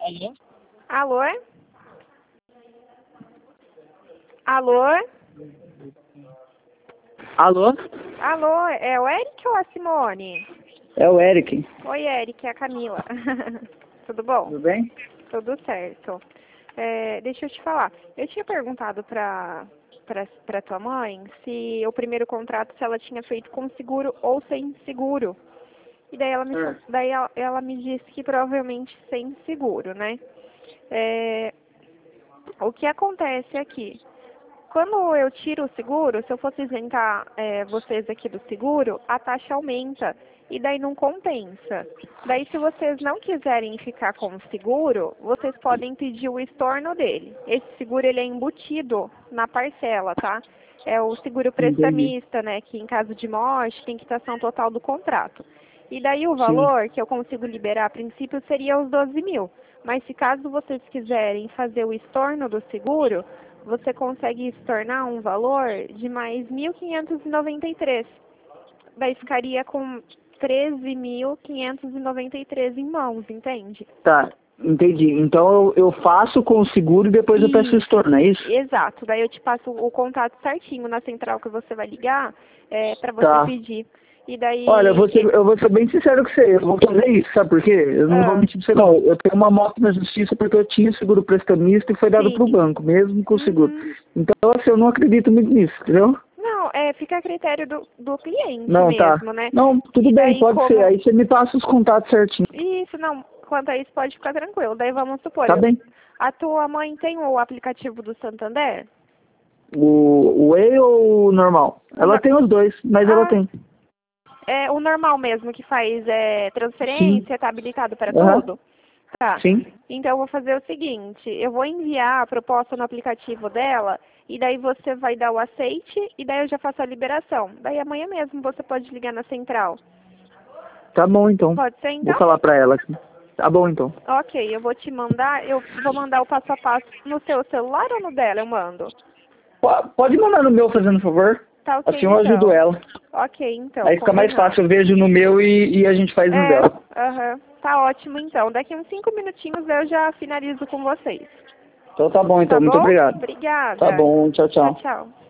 Alô? Alô? Alô? Alô, é o Eric ou a Simone? É o Eric. Oi, Eric, é a Camila. Tudo bom? Tudo bem? Tudo certo. Deixa eu te falar. Eu tinha perguntado pra tua mãe se o primeiro contrato, se ela tinha feito com seguro ou sem seguro. E daí ela me disse que provavelmente sem seguro, né? O que acontece aqui? Quando eu tiro o seguro, se eu fosse isentar vocês aqui do seguro, a taxa aumenta e daí não compensa. Daí, se vocês não quiserem ficar com o seguro, vocês podem pedir o estorno dele. Esse seguro ele é embutido na parcela, tá? É o seguro Entendi. prestamista, né? Que em caso de morte tem quitação total do contrato. E daí o Sim. valor que eu consigo liberar a princípio seria os 12 mil. Mas se caso vocês quiserem fazer o estorno do seguro, você consegue estornar um valor de mais 1.593. Daí ficaria com 13.593 em mãos, entende? Tá, entendi. Então eu faço com o seguro e depois eu peço o Isso, estorno, é isso? exato. Daí eu te passo o contato certinho na central que você vai ligar para você Tá. pedir. E daí... Olha, eu vou ser bem sincero com você, eu vou fazer isso, sabe por quê? Eu não vou mentir pra você não. Eu tenho uma moto na justiça porque eu tinha seguro prestamista e foi dado pro sim. banco, mesmo com o seguro. Uhum. Então, assim, eu não acredito muito nisso, entendeu? Não, fica a critério do cliente Não, tá. mesmo, né? Não, tudo E bem, daí pode ser. Aí você me passa os contatos certinho. Isso, não. Quanto a isso, pode ficar tranquilo. Daí vamos supor, Tá bem? a tua mãe tem o aplicativo do Santander? O E ou o normal? Ela tem os dois, mas ela tem. É o normal mesmo, que faz Sim. transferência, tá habilitado para Aham. tudo? Tá. Sim. Então eu vou fazer o seguinte, eu vou enviar a proposta no aplicativo dela, e daí você vai dar o aceite, e daí eu já faço a liberação. Daí amanhã mesmo você pode ligar na central. Tá bom, então. Pode ser, Vou então? falar pra ela aqui. Tá bom, então. Ok, eu vou mandar o passo a passo no seu celular ou no dela, eu mando? Pode mandar no meu, fazendo favor. Tá ok, Assim eu ajudo então. ela. Ok, então, Aí fica mais combinado. fácil, eu vejo no meu e a gente faz no dela. Aham. Tá ótimo, então. Daqui uns 5 minutinhos eu já finalizo com vocês. Então tá bom, Tá então. Muito bom? obrigado. Obrigada. Tá bom, tchau, Tchau, tchau. tchau.